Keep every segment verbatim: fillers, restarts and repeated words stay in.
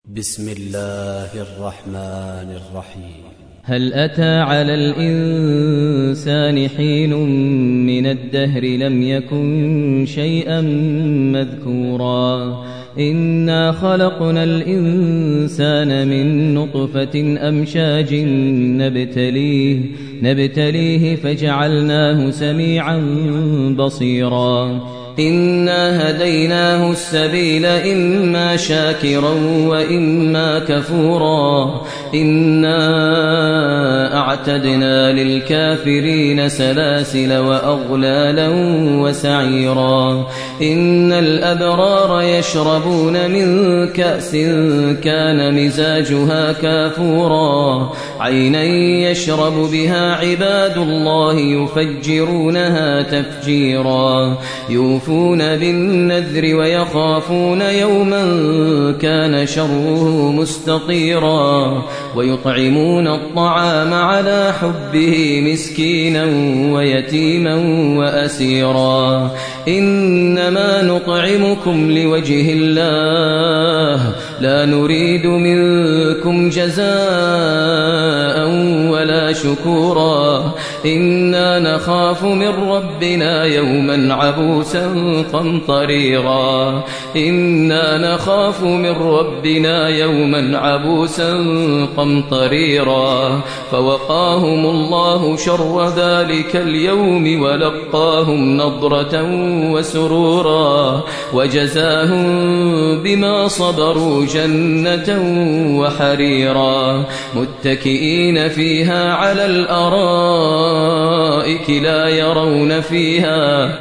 بسم الله الرحمن الرحيم. هل أتى على الإنسان حين من الدهر لم يكن شيئا مذكورا إنا خلقنا الإنسان من نطفة أمشاج نبتليه, نبتليه فجعلناه سميعا بصيرا إنا هديناه السبيل إما شاكرا وإما كفورا إنا أعتدنا للكافرين سلاسل وأغلالا وسعيرا إن الأبرار يشربون من كأس كان مزاجها كافورا عينا يشرب بها عباد الله يفجرونها تفجيرا يوفون بالنذر ويخافون يوما كان شره مستطيرا ويطعمون الطعام على حبه مسكينا ويتيما وأسيرا إنما نطعمكم لوجه الله لا نريد منكم جزاء ولا شكورا إنا نخاف من ربنا يوما عبوسا قمطريرا إنا نخاف من ربنا يوما عبوسا قمطريرا فوقاهم الله شر ذلك اليوم ولقاهم نضرة وسرورا وجزاهم بما صبروا جنة وحريرا متكئين فيها على الأرائك لا يرون فيها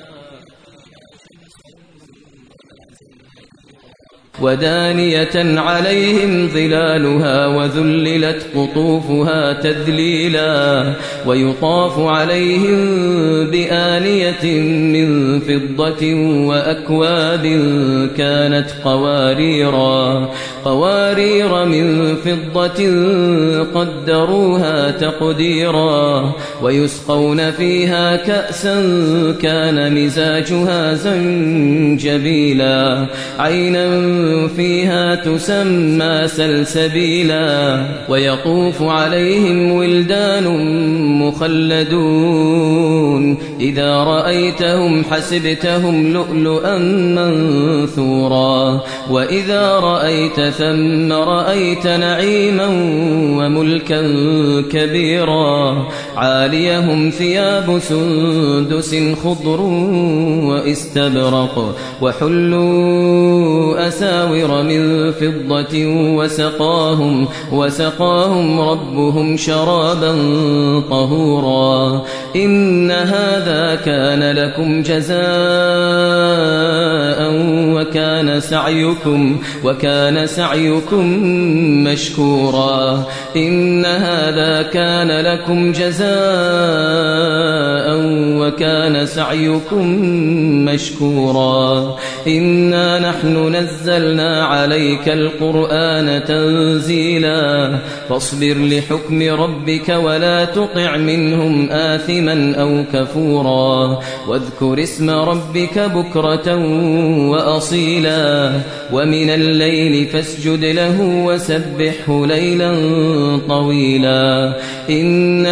ودانية عليهم ظلالها وذللت قطوفها تذليلا ويطاف عليهم بآنية من فضة وأكواب كانت قواريرا قوارير من فضة قدروها تقديرا ويسقون فيها كأسا كان مزاجها زنجبيلا عينا فيها تسمى سلسبيلا ويطوف عليهم ولدان مخلدون إذا رأيتهم حسبتهم لؤلؤا منثورا وإذا رأيت ثم رأيت نعيما وملكا كبيرا عاليهم ثياب سندس خضر واستبرق وحلوا أساور من فضة وسقاهم, وسقاهم ربهم شرابا طهورا إن هذا كان لكم جزاء وكان سعيكم, وكان سعيكم مشكورا إن هذا كان لكم جزاء وكان سعيكم مشكورا إنا نحن نزلنا عليك القرآن تنزيلا فاصبر لحكم ربك ولا تطع منهم آثما أو كفورا واذكر اسم ربك بكرة وأصيلا ومن الليل فاسجد له وسبحه ليلا طويلا إن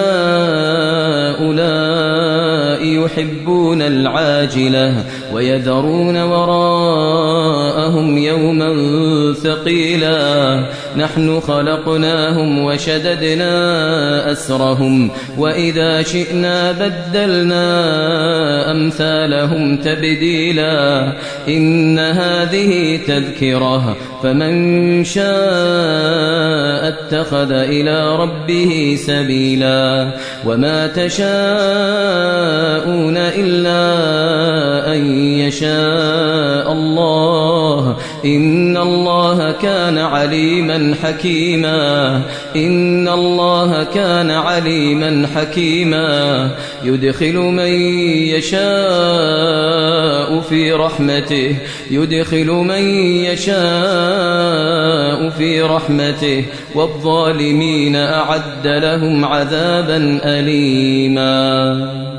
هؤلاء يحبون العاجلة ويذرون وراءهم يوما ثقيلا نحن خلقناهم وشددنا أسرهم وإذا شئنا بدلنا أمثالهم تبديلا إن هذه تذكرة فمن شاء اتخذ إلى ربه سبيلا وما تشاءون إلا أن يشاء الله إن الله كان عليما حكيما إن الله كان عليما حكيما يدخل من يشاء في رحمته يدخل من يشاء في رحمته والظالمين أعد لهم عذابا أليما.